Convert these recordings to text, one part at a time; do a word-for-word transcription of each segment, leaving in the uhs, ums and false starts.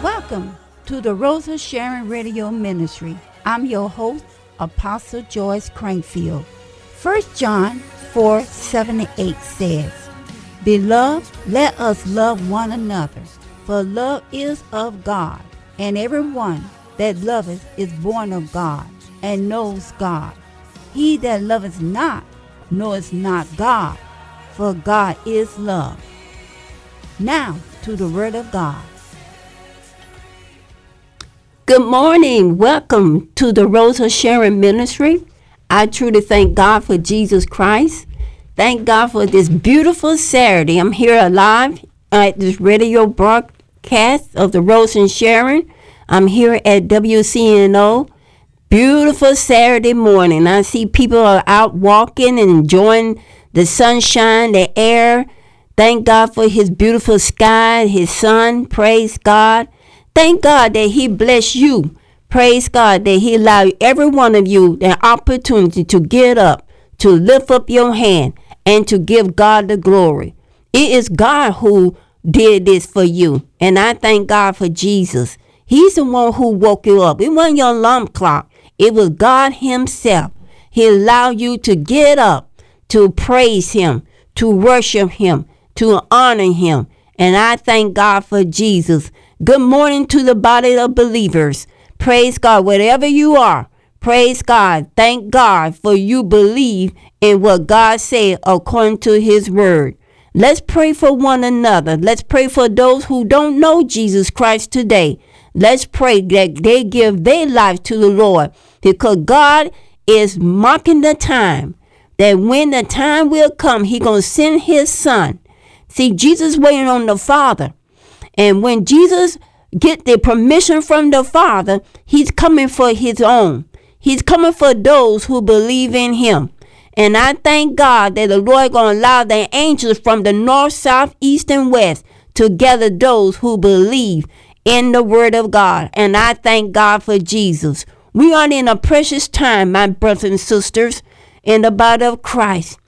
Welcome to the Rosa Sharon Radio Ministry. I'm your host, Apostle Joyce Crankfield. First John four, seven and eight says, Beloved, let us love one another, for love is of God, and everyone that loveth is born of God, and knows God. He that loveth not knoweth not God, for God is love. Now to the Word of God. Good morning. Welcome to the Rosa Sharon Ministry. I truly thank God for Jesus Christ. Thank God for this beautiful Saturday. I'm here live at this radio broadcast of the Rosa and Sharon. I'm here at W C N O. Beautiful Saturday morning. I see people are out walking and enjoying the sunshine, the air. Thank God for his beautiful sky, his sun. Praise God. Thank God that he bless you. Praise God that he allowed every one of you the opportunity to get up, to lift up your hand, and to give God the glory. It is God who did this for you. And I thank God for Jesus. He's the one who woke you up. It wasn't your alarm clock. It was God himself. He allowed you to get up, to praise him, to worship him, to honor him. And I thank God for Jesus. Good morning to the body of believers. Praise God. Wherever you are, praise God. Thank God for you believe in what God said according to his word. Let's pray for one another. Let's pray for those who don't know Jesus Christ today. Let's pray that they give their life to the Lord, because God is marking the time that when the time will come, he going to send his son. See, Jesus waiting on the Father. And when Jesus get the permission from the Father, he's coming for his own. He's coming for those who believe in him. And I thank God that the Lord going to allow the angels from the north, south, east, and west to gather those who believe in the word of God. And I thank God for Jesus. We are in a precious time, my brothers and sisters, in the body of Christ.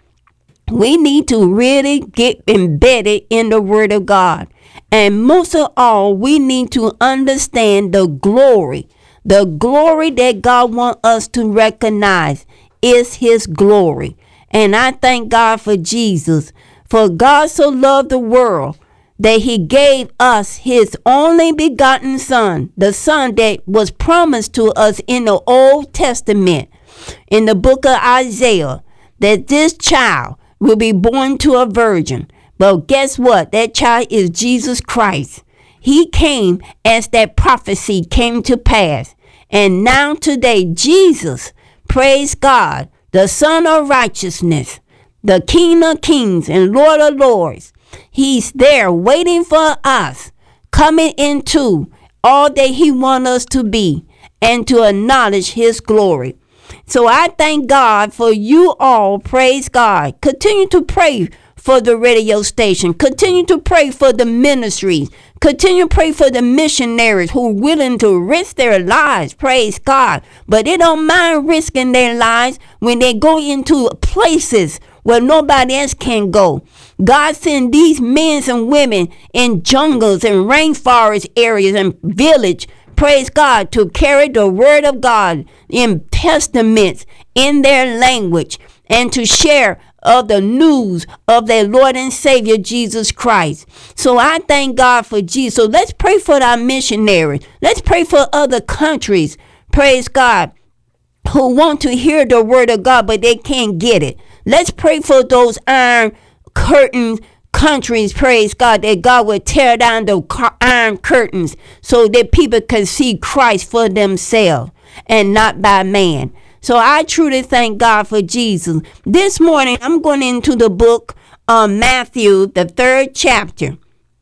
We need to really get embedded in the word of God. And most of all, we need to understand the glory. The glory that God wants us to recognize is his glory. And I thank God for Jesus. For God so loved the world that he gave us his only begotten son, the son that was promised to us in the Old Testament, in the book of Isaiah, that this child will be born to a virgin. But guess what? That child is Jesus Christ. He came as that prophecy came to pass. And now today, Jesus, praise God, the Son of Righteousness, the King of Kings and Lord of Lords, he's there waiting for us, coming into all that he wants us to be and to acknowledge his glory. So I thank God for you all. Praise God. Continue to pray for the radio station. Continue to pray for the ministries. Continue to pray for the missionaries who are willing to risk their lives. Praise God. But they don't mind risking their lives when they go into places where nobody else can go. God sent these men and women in jungles and rainforest areas and village, praise God, to carry the word of God in testaments in their language and to share of the news of their Lord and Savior Jesus Christ. So I thank God for Jesus. So let's pray for our missionaries. Let's pray for other countries, praise God, who want to hear the word of God, but they can't get it. Let's pray for those iron curtain countries, praise God, that God will tear down the iron curtains so that people can see Christ for themselves and not by man. So I truly thank God for Jesus. This morning, I'm going into the book of Matthew, the third chapter.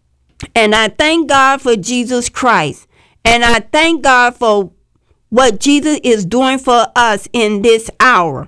And I thank God for Jesus Christ. And I thank God for what Jesus is doing for us in this hour.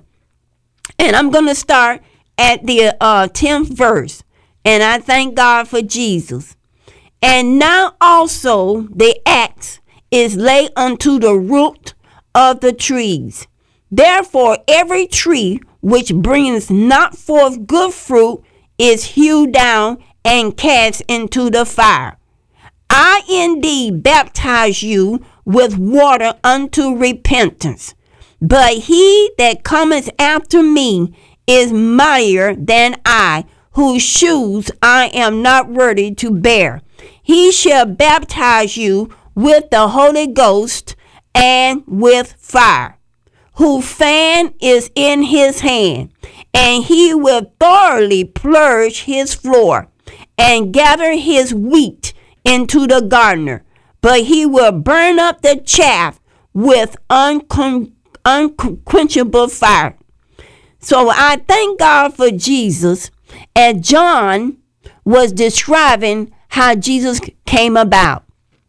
And I'm going to start at the uh, tenth verse. And I thank God for Jesus. And now also the axe is laid unto the root of the trees. Therefore, every tree which brings not forth good fruit is hewed down and cast into the fire. I indeed baptize you with water unto repentance. But he that cometh after me is mightier than I, whose shoes I am not worthy to bear. He shall baptize you with the Holy Ghost and with fire, whose fan is in his hand, and he will thoroughly purge his floor and gather his wheat into the garner, but he will burn up the chaff with uncon- unquenchable fire. So I thank God for Jesus, and John was describing how Jesus came about.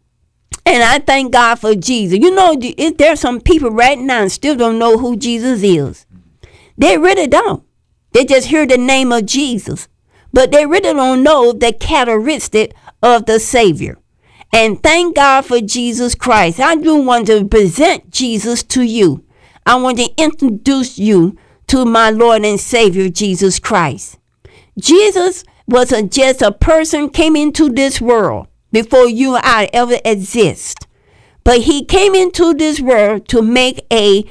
And I thank God for Jesus. You know, there's some people right now still don't know who Jesus is. They really don't. They just hear the name of Jesus, but they really don't know the characteristic of the Savior. And thank God for Jesus Christ. I do want to present Jesus to you. I want to introduce you to my Lord and Savior, Jesus Christ. Jesus was a, just a person came into this world before you and I ever exist. But he came into this world to make a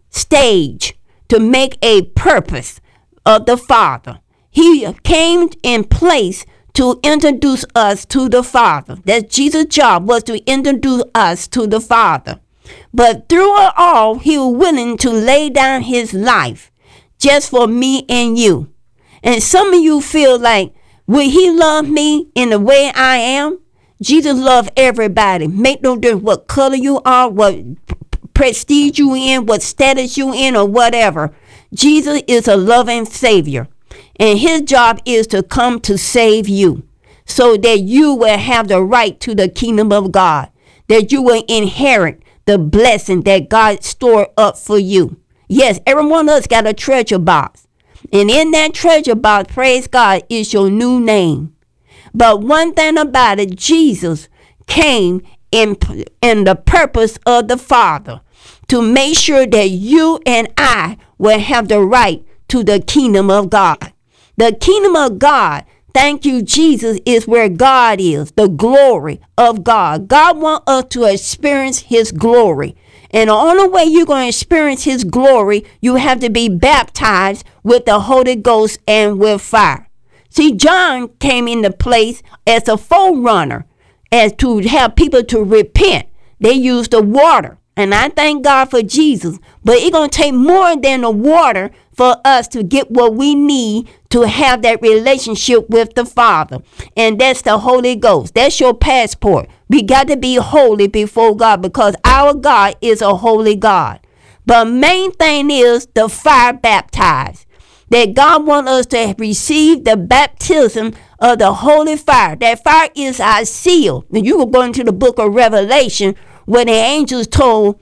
stage, to make a purpose of the Father. He came in place to introduce us to the Father. That Jesus' job was to introduce us to the Father. But through it all, he was willing to lay down his life just for me and you. And some of you feel like, will he love me in the way I am? Jesus loved everybody. Make no difference what color you are, what prestige you in, what status you in, or whatever. Jesus is a loving Savior. And his job is to come to save you so that you will have the right to the kingdom of God, that you will inherit the blessing that God stored up for you. Yes, every one of us got a treasure box. And in that treasure box, praise God, is your new name. But one thing about it, Jesus came in, in the purpose of the Father to make sure that you and I will have the right to the kingdom of God. The kingdom of God, thank you, Jesus, is where God is, the glory of God. God wants us to experience his glory. And the only way you're going to experience his glory, you have to be baptized with the Holy Ghost and with fire. See, John came into place as a forerunner, as to have people to repent. They used the water. And I thank God for Jesus. But it's going to take more than the water for us to get what we need to have that relationship with the Father. And that's the Holy Ghost. That's your passport. We got to be holy before God because our God is a holy God. But main thing is the fire baptized. That God wants us to receive the baptism of the holy fire. That fire is our seal. And you will go into the book of Revelation where the angels told,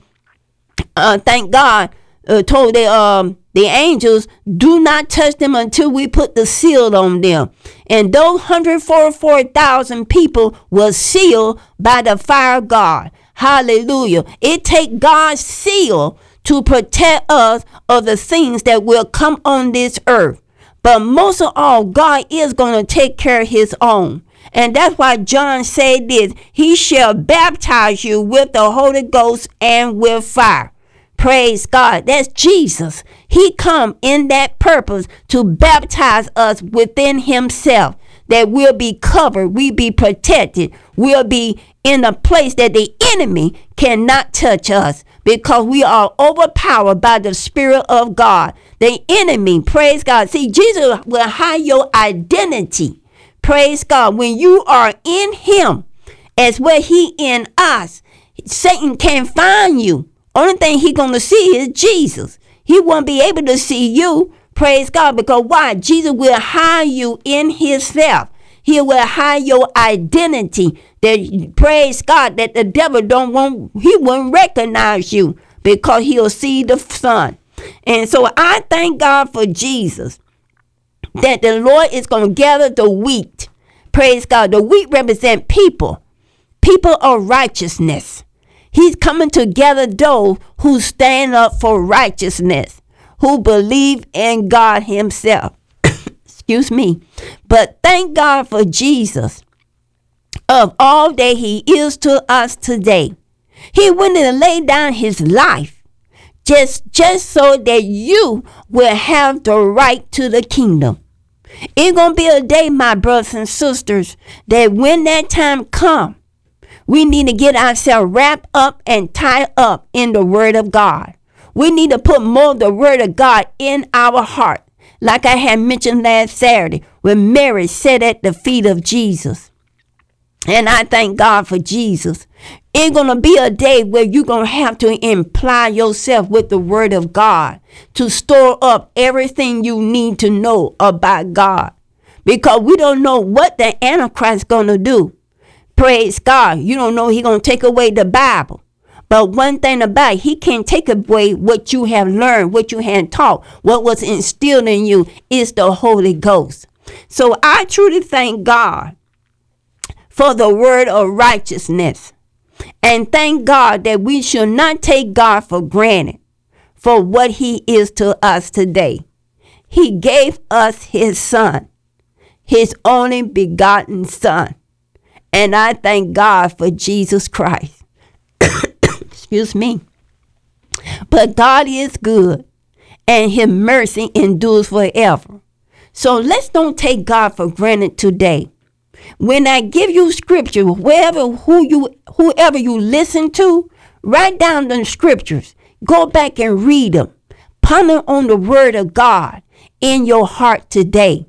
uh, thank God, uh, told the, um, the angels, do not touch them until we put the seal on them. And those one hundred forty-four thousand people were sealed by the fire of God. Hallelujah. It takes God's seal to protect us of the things that will come on this earth. But most of all, God is going to take care of his own. And that's why John said this, he shall baptize you with the Holy Ghost and with fire. Praise God. That's Jesus. He come in that purpose to baptize us within himself, that we'll be covered, we'll be protected, we'll be in a place that the enemy cannot touch us because we are overpowered by the Spirit of God. The enemy, praise God. See, Jesus will hide your identity. Praise God. When you are in him, as where he in us, Satan can't find you. Only thing he going to see is Jesus. He won't be able to see you. Praise God. Because why? Jesus will hide you in himself. He will hide your identity. That, praise God, that the devil don't want, he won't recognize you because he'll see the Son. And so I thank God for Jesus, that the Lord is going to gather the wheat. Praise God. The wheat represent people, people of righteousness. He's coming to gather those who stand up for righteousness, who believe in God himself. Excuse me. But thank God for Jesus. of all that he is to us today. He went and laid down his life just, just so that you will have the right to the kingdom. It's going to be a day, my brothers and sisters, that when that time comes, we need to get ourselves wrapped up and tied up in the word of God. We need to put more of the word of God in our heart. Like I had mentioned last Saturday, when Mary sat at the feet of Jesus. And I thank God for Jesus. It's going to be a day where you're going to have to imply yourself with the word of God to store up everything you need to know about God. Because we don't know what the Antichrist is going to do. Praise God. You don't know he's going to take away the Bible. But one thing about it, he can't take away what you have learned, what you had taught, what was instilled in you is the Holy Ghost. So I truly thank God for the word of righteousness. And thank God that we should not take God for granted for what he is to us today. He gave us his son, his only begotten son. And I thank God for Jesus Christ. Excuse me. But God is good and his mercy endures forever. So let's don't take God for granted today. When I give you scripture, wherever who you whoever you listen to, write down the scriptures. Go back and read them. Ponder on the word of God in your heart today.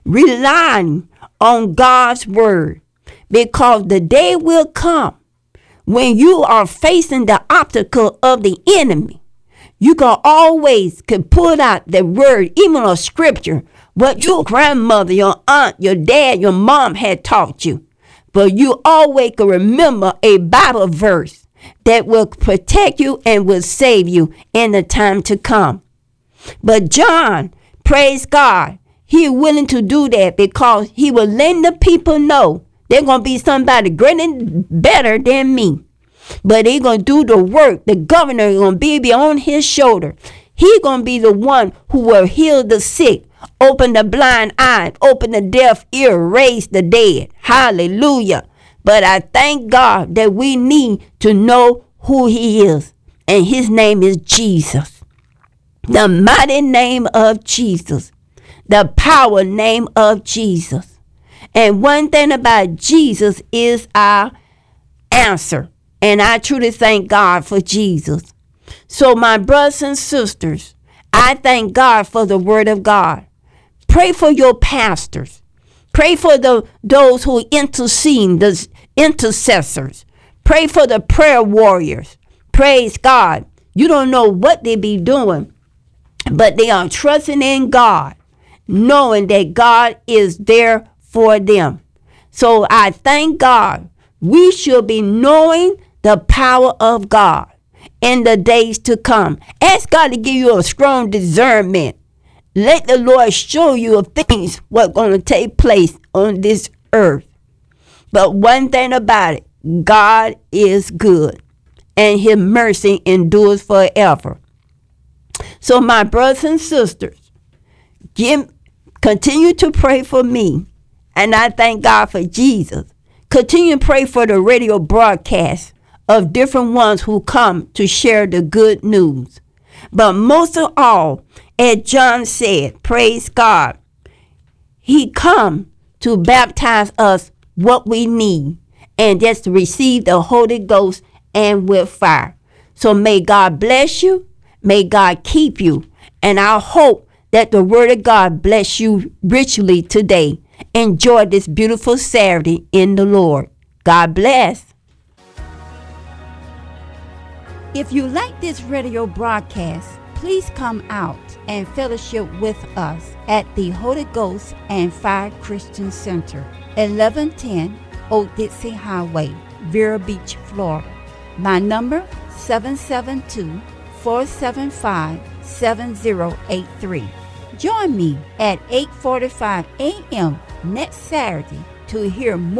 Relying on God's word, because the day will come when you are facing the obstacle of the enemy. You can always can pull out the word, even a scripture, what your grandmother, your aunt, your dad, your mom had taught you. But you always can remember a Bible verse that will protect you and will save you in the time to come. But John, praise God, he is willing to do that because he will let the people know they're going to be somebody greater and better than me. But he's going to do the work. The governor is going to be beyond his shoulder. He's going to be the one who will heal the sick, open the blind eye, open the deaf ear, raise the dead. Hallelujah. But I thank God that we need to know who he is. And his name is Jesus. The mighty name of Jesus. The power name of Jesus. And one thing about Jesus is our answer. And I truly thank God for Jesus. So my brothers and sisters, I thank God for the word of God. Pray for your pastors. Pray for the those who intercede, the intercessors. Pray for the prayer warriors. Praise God. You don't know what they be doing, but they are trusting in God, knowing that God is there for them. So I thank God. We should be knowing the power of God in the days to come. Ask God to give you a strong discernment. Let the Lord show you of things what's going to take place on this earth. But one thing about it, God is good and his mercy endures forever. So my brothers and sisters, give, continue to pray for me. And I thank God for Jesus. Continue to pray for the radio broadcast of different ones who come to share the good news. But most of all, as John said, praise God, he come to baptize us what we need, and that's to receive the Holy Ghost and with fire. So may God bless you. May God keep you. And I hope that the word of God bless you richly today. Enjoy this beautiful Saturday in the Lord. God bless. If you like this radio broadcast, please come out and fellowship with us at the Holy Ghost and Fire Christian Center, eleven ten Old Dixie Highway, Vero Beach, Florida. My number, seven seven two, four seven five, seven zero eight three. Join me at eight forty-five a.m. next Saturday to hear more